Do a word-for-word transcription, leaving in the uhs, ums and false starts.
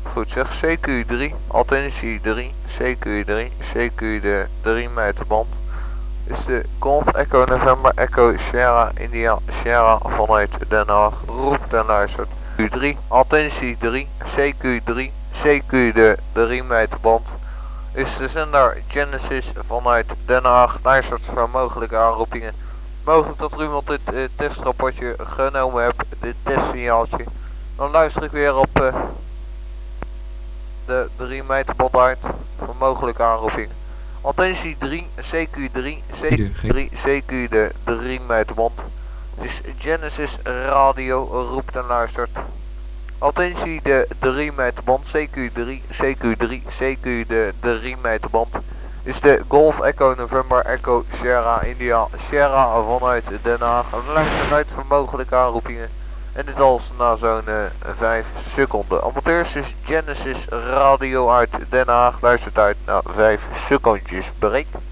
Goed zeg, C Q drie, attentie drie, C Q drie, C Q de drie meter band. Is de Golf Echo November Echo Sierra India Sierra vanuit Den Haag. Roept en luistert. Q drie, attentie drie, C Q drie, C Q de drie meter band. Is de zender Genesis vanuit Den Haag. Luistert voor mogelijke aanroepingen. Mogelijk dat er iemand dit uh, testrapportje genomen hebt, dit testsignaaltje. Dan luister ik weer op uh, de drie meter band uit voor mogelijke aanroepingen. Attentie drie, C Q drie, C Q drie, C Q de drie meter band. Het is Genesis Radio, roept en luistert. Attentie de drie meter band, C Q drie, C Q drie, C Q de drie meter band. Is de Golf Echo November Echo Sierra India Sierra vanuit Den Haag. En luistert uit voor mogelijke aanroepingen. En dit alles na zo'n uh, vijf seconden. Amateurs is Genesis Radio uit Den Haag. Luistert uit na vijf secondjes. Bereikt.